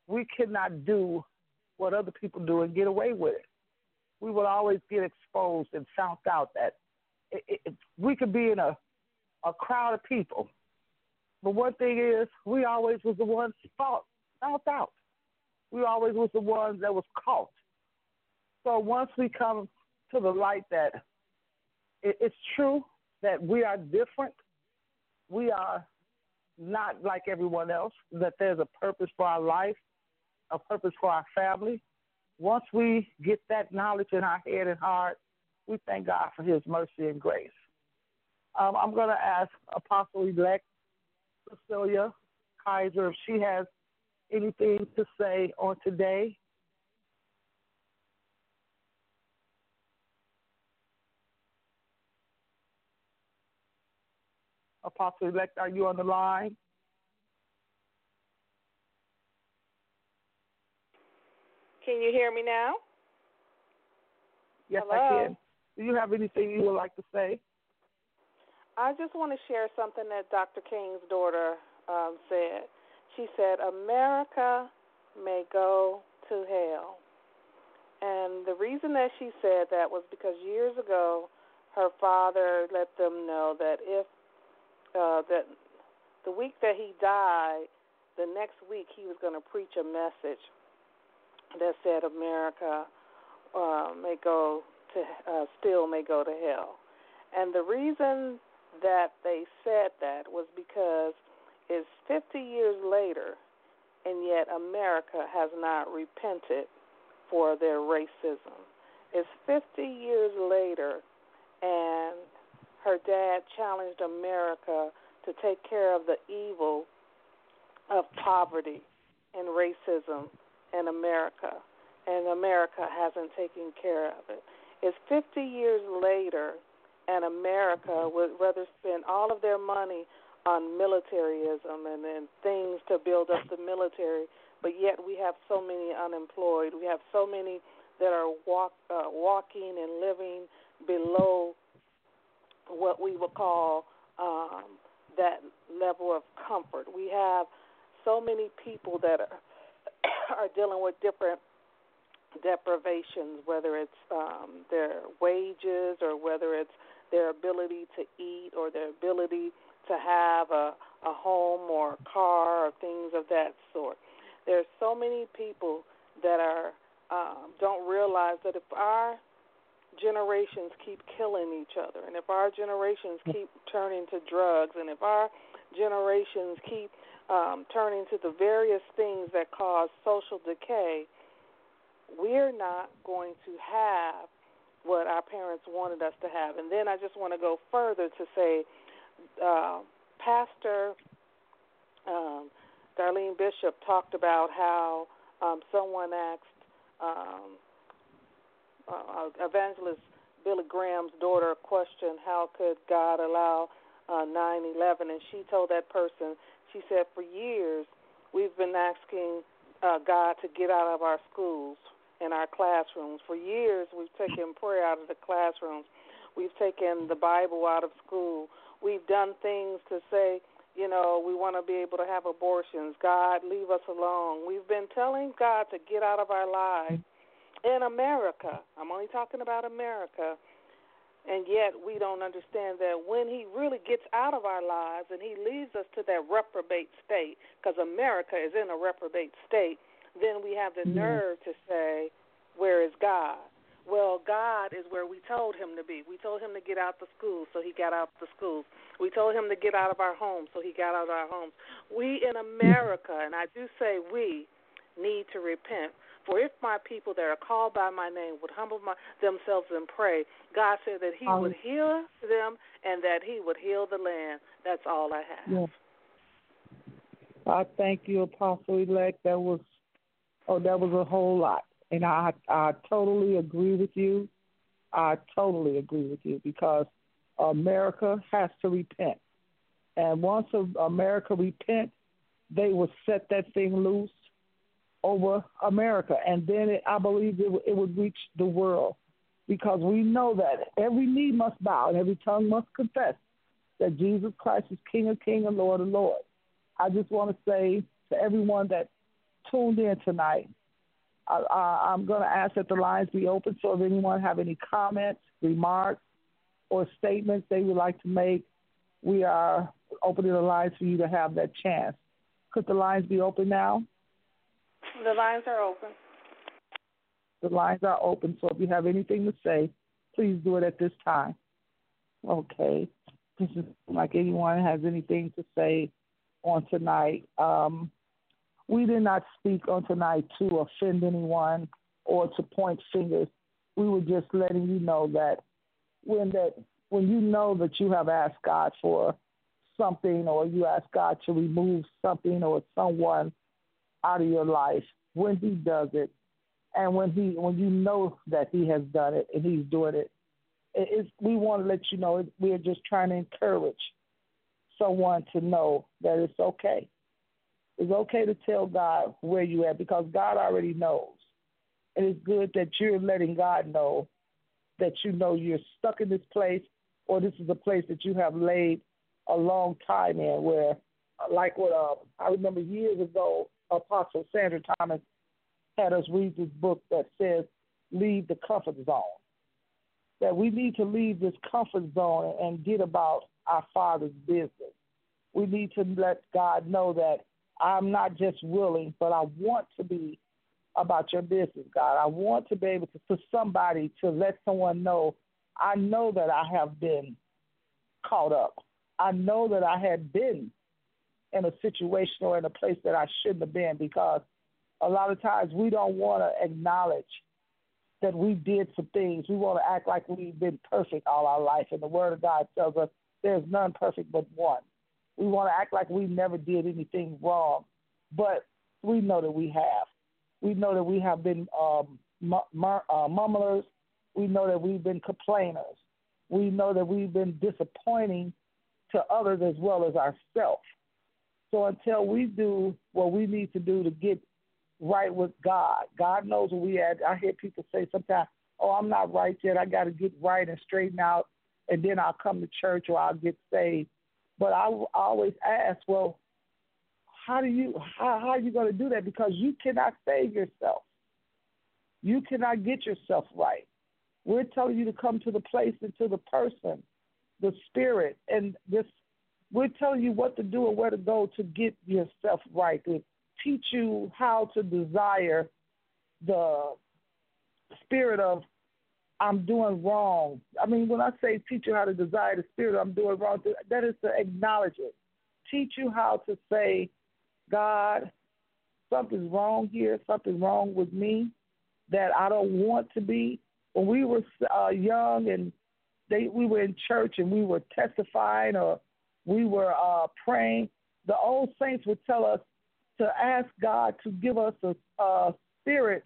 we cannot do what other people do and get away with it. We will always get exposed and found out that we could be in a crowd of people. But one thing is, we always was the ones found out. We always was the ones that was caught. So once we come to the light that it's true that we are different, we are not like everyone else, that there's a purpose for our life, a purpose for our family. Once we get that knowledge in our head and heart, we thank God for his mercy and grace. I'm going to ask Apostle-elect Cecilia Kaiser if she has anything to say on today. Apostle-elect, are you on the line? Can you hear me now? Yes, Hello? I can. Do you have anything you would like to say? I just want to share something that Dr. King's daughter said. She said, America may go to hell. And the reason that she said that was because years ago, her father let them know that if that the week that he died, the next week he was going to preach a message that said America still may go to hell. And the reason that they said that was because it's 50 years later, and yet America has not repented for their racism. It's 50 years later, and her dad challenged America to take care of the evil of poverty and racism in America, and America hasn't taken care of it. It's 50 years later, and America would rather spend all of their money on militarism and things to build up the military, but yet we have so many unemployed. We have so many that are walking and living below what we would call that level of comfort. We have so many people that are dealing with different deprivations, whether it's their wages or whether it's their ability to eat or their ability to have a home or a car or things of that sort. There's so many people that are don't realize that if our generations keep killing each other, and if our generations keep turning to drugs, and if our generations keep turning to the various things that cause social decay, we're not going to have what our parents wanted us to have. And then I just want to go further to say, Pastor Darlene Bishop talked about how someone asked Evangelist Billy Graham's daughter a question, how could God allow 9/11? And she told that person, she said, for years we've been asking God to get out of our schools and our classrooms. For years we've taken prayer out of the classrooms. We've taken the Bible out of school. We've done things to say, you know, we want to be able to have abortions. God, leave us alone. We've been telling God to get out of our lives. In America, I'm only talking about America, and yet we don't understand that when he really gets out of our lives and he leads us to that reprobate state, because America is in a reprobate state, then we have the nerve to say, where is God? Well, God is where we told him to be. We told him to get out the schools, so he got out the schools. We told him to get out of our homes, so he got out of our homes. We in America, and I do say we, need to repent. For if my people that are called by my name would humble themselves and pray, God said that he would heal them and that he would heal the land. That's all I have. Yes. I thank you, Apostle-elect. That was a whole lot. And I totally agree with you. I totally agree with you because America has to repent. And once America repent, they will set that thing loose over America. And then I believe it would reach the world because we know that every knee must bow and every tongue must confess that Jesus Christ is King of Kings and Lord of Lords. I just want to say to everyone that tuned in tonight. I'm going to ask that the lines be open, so if anyone have any comments, remarks, or statements they would like to make, we are opening the lines for you to have that chance. Could the lines be open now? The lines are open. The lines are open, so if you have anything to say, please do it at this time. Okay. Doesn't seem like anyone has anything to say on tonight. We did not speak on tonight to offend anyone or to point fingers. We were just letting you know that when you know that you have asked God for something, or you ask God to remove something or someone out of your life, when He does it, and when you know that He has done it and He's doing it, we want to let you know we're just trying to encourage someone to know that it's okay. It's okay to tell God where you're at, because God already knows. And it's good that you're letting God know that you know you're stuck in this place, or this is a place that you have laid a long time in, where, like what I remember years ago, Apostle Sandra Thomas had us read this book that says, leave the comfort zone. That we need to leave this comfort zone and get about our Father's business. We need to let God know that I'm not just willing, but I want to be about your business, God. I want to be able to, for somebody, to let someone know, I know that I have been caught up. I know that I had been in a situation or in a place that I shouldn't have been, because a lot of times we don't want to acknowledge that we did some things. We want to act like we've been perfect all our life, and the Word of God tells us there's none perfect but one. We want to act like we never did anything wrong, but we know that we have. We know that we have been mumblers. We know that we've been complainers. We know that we've been disappointing to others as well as ourselves. So until we do what we need to do to get right with God, God knows where we at. I hear people say sometimes, oh, I'm not right yet. I got to get right and straighten out, and then I'll come to church or I'll get saved. But I always ask, well, how are you going to do that? Because you cannot save yourself. You cannot get yourself right. We're telling you to come to the place and to the person, the spirit, and this. We're telling you what to do and where to go to get yourself right, to teach you how to desire the spirit of I'm doing wrong. I mean, when I say teach you how to desire the spirit of I'm doing wrong, that is to acknowledge it. Teach you how to say, God, something's wrong here, something's wrong with me that I don't want to be. When we were young and we were in church and we were testifying or we were praying, the old saints would tell us to ask God to give us a spirit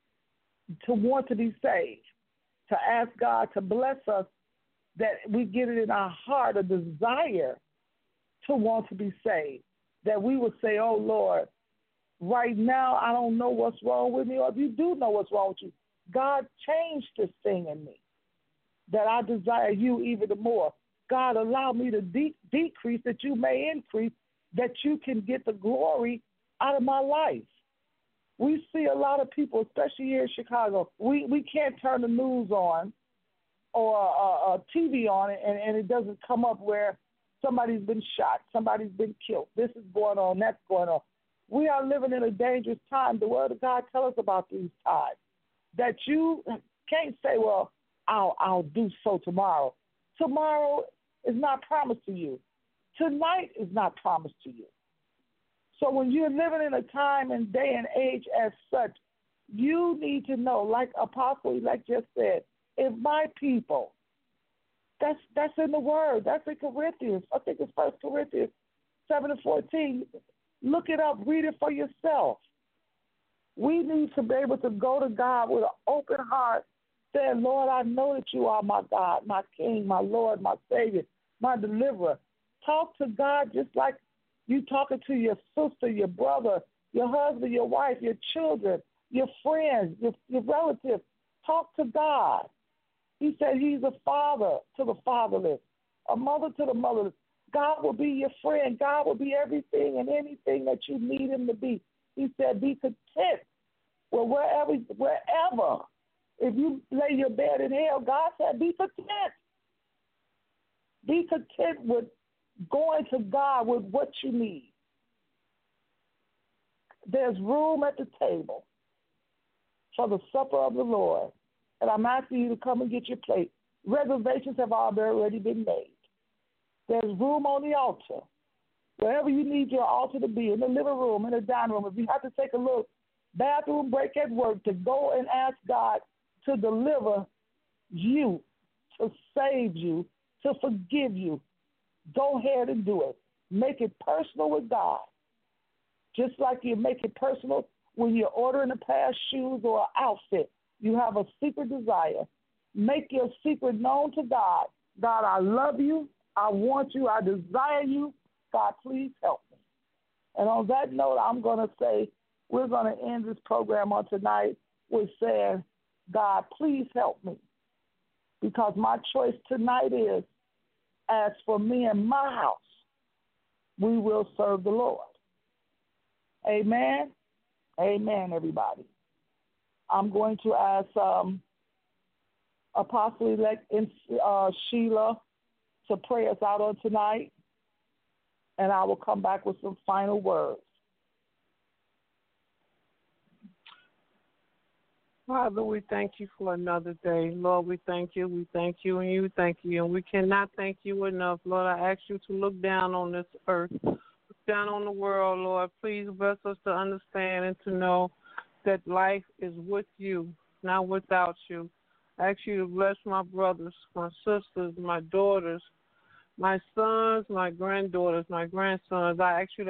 to want to be saved, to ask God to bless us, that we get it in our heart, a desire to want to be saved, that we would say, oh, Lord, right now I don't know what's wrong with me, or if you do know what's wrong with you, God, change this thing in me, that I desire you even more. God, allow me to decrease that you may increase, that you can get the glory out of my life. We see a lot of people, especially here in Chicago, we can't turn the news on or a TV on and it doesn't come up where somebody's been shot, somebody's been killed. This is going on, that's going on. We are living in a dangerous time. The Word of God tells us about these times, that you can't say, well, I'll do so tomorrow. Tomorrow is not promised to you. Tonight is not promised to you. So when you're living in a time and day and age as such, you need to know, like Apostle Elect just said, if my people, that's in the Word, that's in Corinthians, I think it's 1 Corinthians 7:14. Look it up, read it for yourself. We need to be able to go to God with an open heart, saying, Lord, I know that you are my God, my King, my Lord, my Savior, my deliverer. Talk to God just like you talking to your sister, your brother, your husband, your wife, your children, your friends, your relatives. Talk to God. He said he's a father to the fatherless, a mother to the motherless. God will be your friend. God will be everything and anything that you need him to be. He said, be content. Well, wherever. If you lay your bed in hell, God said, be content. Be content with going to God with what you need. There's room at the table for the supper of the Lord. And I'm asking you to come and get your plate. Reservations have already been made. There's room on the altar. Wherever you need your altar to be, in the living room, in the dining room, if you have to take a little bathroom break at work to go and ask God to deliver you, to save you, to forgive you, go ahead and do it. Make it personal with God. Just like you make it personal when you're ordering a pair of shoes or an outfit. You have a secret desire. Make your secret known to God. God, I love you. I want you. I desire you. God, please help me. And on that note, I'm going to say we're going to end this program on tonight with saying, God, please help me. Because my choice tonight is, as for me and my house, we will serve the Lord. Amen. Amen, everybody. I'm going to ask Apostle-elect Sheila to pray us out on tonight, and I will come back with some final words. Father, we thank you for another day. Lord, we thank you, and you thank you, and we cannot thank you enough. Lord, I ask you to look down on this earth, look down on the world, Lord. Please bless us to understand and to know that life is with you, not without you. I ask you to bless my brothers, my sisters, my daughters, my sons, my granddaughters, my grandsons. I ask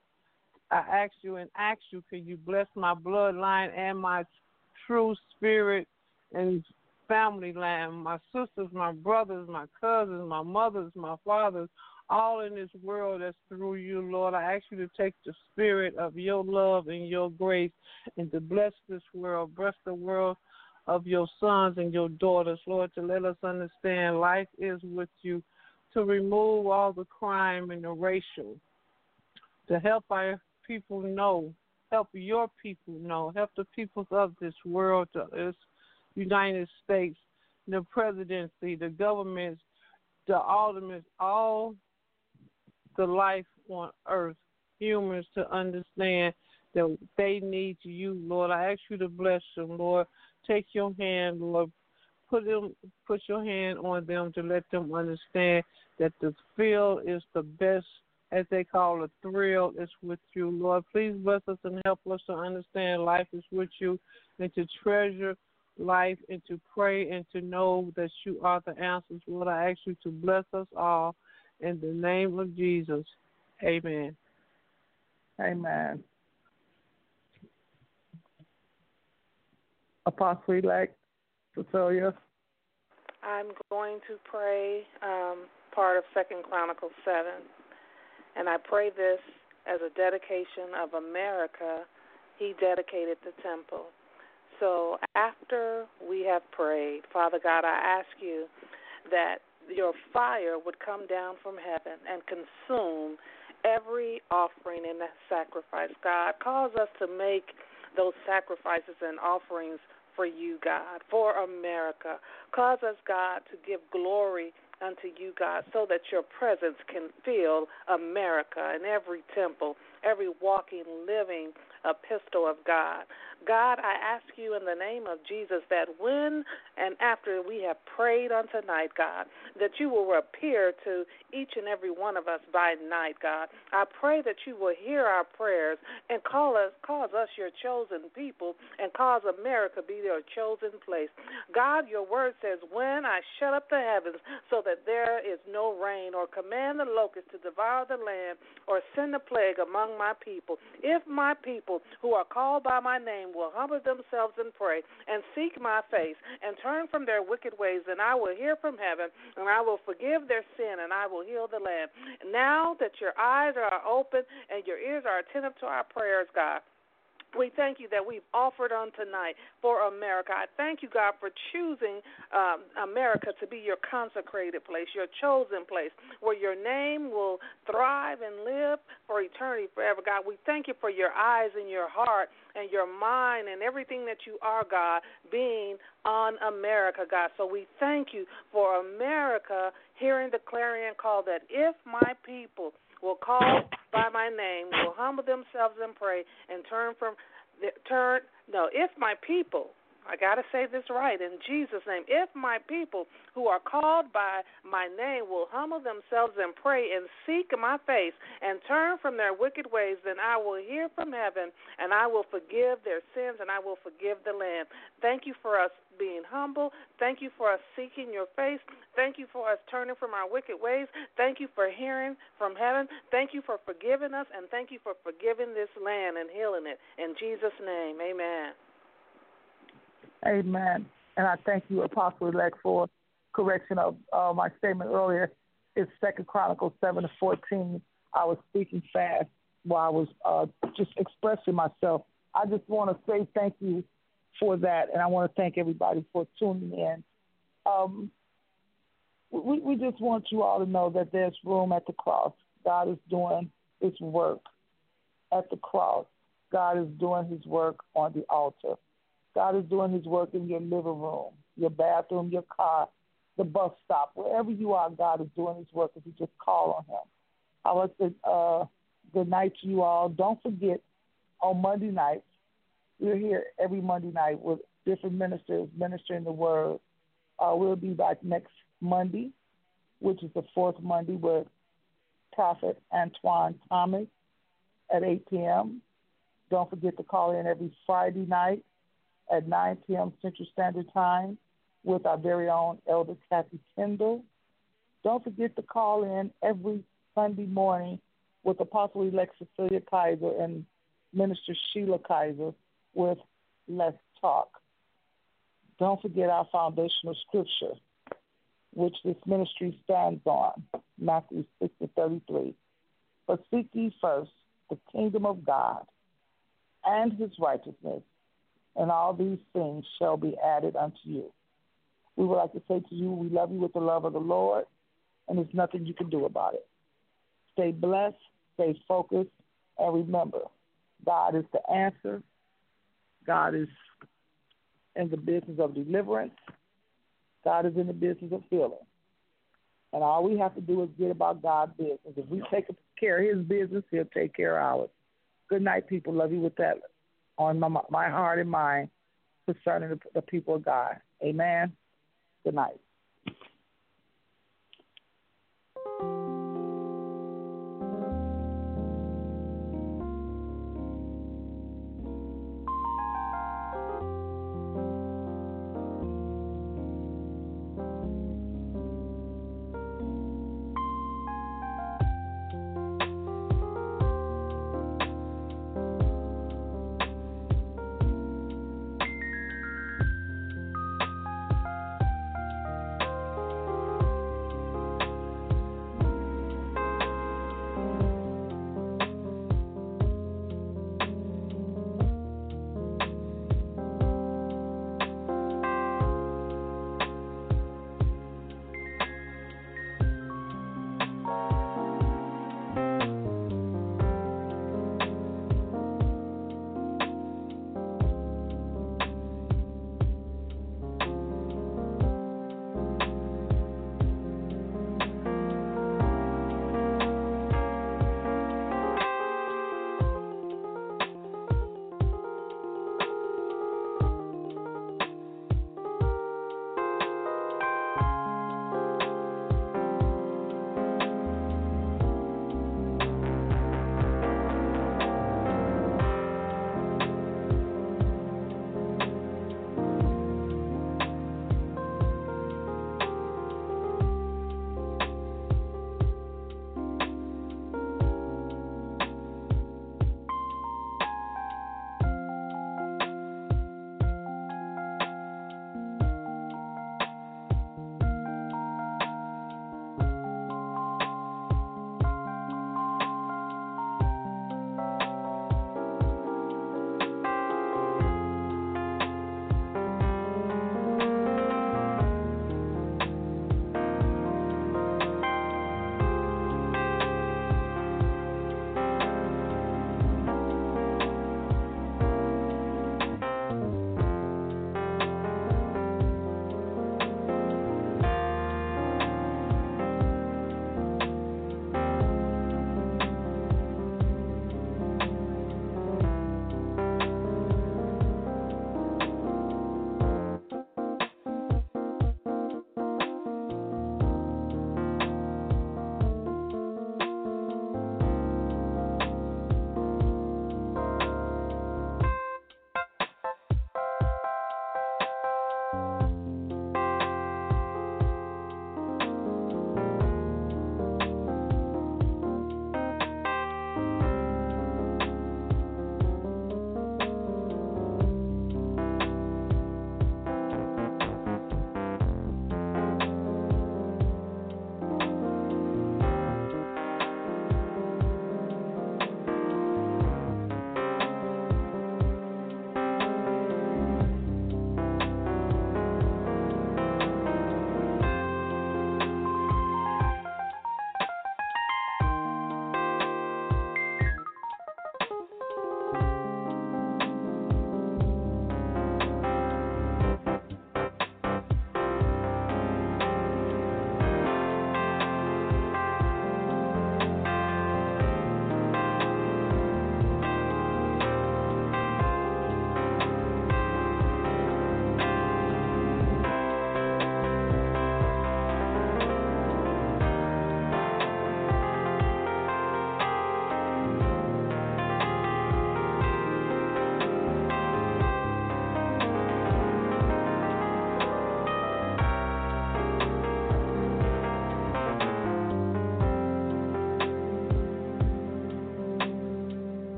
you, can you bless my bloodline and my true spirit and family line, my sisters, my brothers, my cousins, my mothers, my fathers, all in this world that's through you, Lord. I ask you to take the spirit of your love and your grace and to bless this world, bless the world of your sons and your daughters, Lord, to let us understand life is with you, to remove all the crime and the racial, to help our people know, help your people know, help the peoples of this world, this United States, the presidency, the governments, the aldermen, all the life on earth, humans, to understand that they need you, Lord. I ask you to bless them, Lord. Take your hand, Lord. Put your hand on them to let them understand that the feel is the best, as they call it, thrill is with you, Lord. Please bless us and help us to understand life is with you and to treasure life and to pray and to know that you are the answers, Lord. I ask you to bless us all in the name of Jesus. Amen. Amen. Apostle-elect Cecilia. I'm going to pray part of 2 Chronicles 7. And I pray this as a dedication of America. He dedicated the temple. So after we have prayed, Father God, I ask you that your fire would come down from heaven and consume every offering and sacrifice. God, cause us to make those sacrifices and offerings for you, God, for America. Cause us, God, to give glory unto you, God, so that your presence can fill America and every temple, every walking, living epistle of God. God, I ask you in the name of Jesus that when and after we have prayed on tonight, God, that you will appear to each and every one of us by night, God. I pray that you will hear our prayers and cause us your chosen people and cause America be your chosen place. God, your word says, when I shut up the heavens so that there is no rain, or command the locusts to devour the land, or send a plague among my people, if my people who are called by my name will humble themselves and pray and seek my face and turn from their wicked ways, then I will hear from heaven and I will forgive their sin and I will heal the land. Now that your eyes are open and your ears are attentive to our prayers, God, We thank you that we've offered on tonight for America. I thank you, God, for choosing America to be your consecrated place, your chosen place, where your name will thrive and live for eternity forever, God. We thank you for your eyes and your heart and your mind and everything that you are, God, being on America, God. So we thank you for America hearing the clarion call that if my people will call by my name, will humble themselves and pray, and if my people, I got to say this right, in Jesus' name, if my people who are called by my name will humble themselves and pray and seek my face and turn from their wicked ways, then I will hear from heaven and I will forgive their sins and I will forgive the land. Thank you for us being humble. Thank you for us seeking your face. Thank you for us turning from our wicked ways. Thank you for hearing from heaven. Thank you for forgiving us, and thank you for forgiving this land and healing it. In Jesus' name, amen. Amen. And I thank you, Apostle-elect, for correction of my statement earlier. It's 2 Chronicles 7:14. I was speaking fast while I was just expressing myself. I just want to say thank you for that, and I want to thank everybody for tuning in. We just want you all to know that there's room at the cross. God is doing his work at the cross. God is doing his work on the altar. God is doing his work in your living room, your bathroom, your car, the bus stop. Wherever you are, God is doing his work if you just call on him. I want to say good night to you all. Don't forget, on Monday nights, we're here every Monday night with different ministers ministering the word. We'll be back next Monday, which is the fourth Monday, with Prophet Antoine Thomas at 8 p.m. Don't forget to call in every Friday night at 9 p.m. Central Standard Time with our very own Elder Kathy Kendall. Don't forget to call in every Sunday morning with Apostle-elect Cecilia Kaiser and Minister Sheila Kaiser with Let's Talk. Don't forget our foundational scripture, which this ministry stands on, Matthew 6:33. But seek ye first the kingdom of God and his righteousness, and all these things shall be added unto you. We would like to say to you, we love you with the love of the Lord, and there's nothing you can do about it. Stay blessed, stay focused, and remember, God is the answer. God is in the business of deliverance. God is in the business of healing. And all we have to do is get about God's business. If we take care of his business, he'll take care of ours. Good night, people. Love you with that on my heart and mind concerning the people of God. Amen. Good night.